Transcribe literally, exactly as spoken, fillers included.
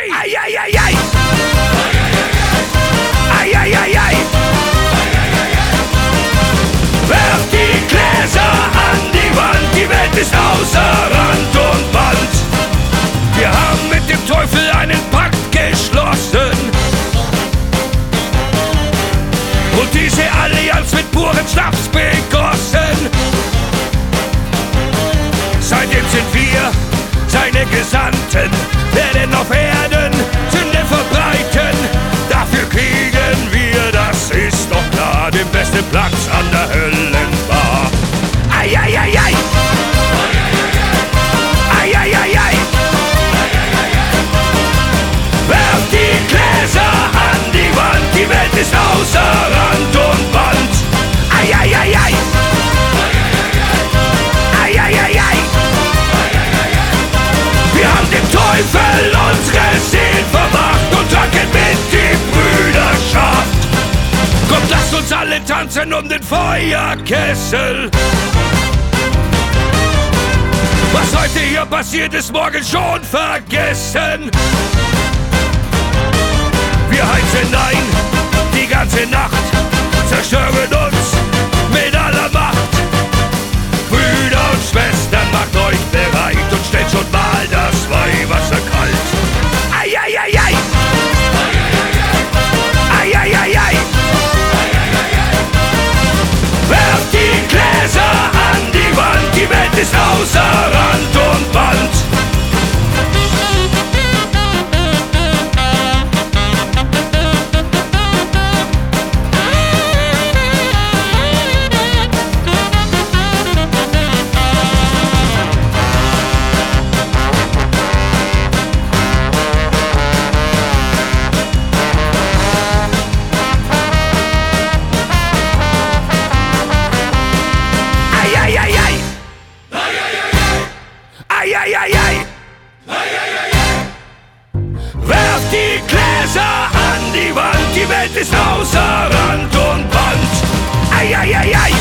Ei, ei, ei, ei. Ei, ei, ei, ei. Werf die Gläser an die Wand, die Welt ist außer Rand und Band. Wir haben mit dem Teufel einen Pakt geschlossen und diese Allianz mit purem Schnaps begossen. Seitdem sind wir seine Gesandten, werden auf Erden Sünde verbreiten. Dafür kriegen wir, das ist doch klar, den besten Platz an der Höllenbar. Ei, ei, ei, ei. Ei, ei, ei, ei. Werf die Gläser an die Wand, die Welt ist außer Rand und Band. Ei, ei, ei, ei. Ei, ei, ei, ei. Wir haben dem Teufel unsere Seelen vermacht und tranken mit die Brüderschaft. Kommt, lasst uns alle tanzen um den Feuerkessel. Was heute hier passiert, ist morgen schon vergessen. Wir heizen ein, die ganze Nacht, zerstören uns mit aller Macht. Brüder und Schwestern, macht euch bereit und stellt schon mal das Weihwasser kalt. Ei, ei, ei, ei. Ei, ei, ei, ei. Werft die Gläser an die Wand, die Welt ist außer Rand und Band. Ei, ei, ei, ei. Werf die Gläser an die Wand, die Welt ist außer Rand und Band. Ei, ei, ei, ei.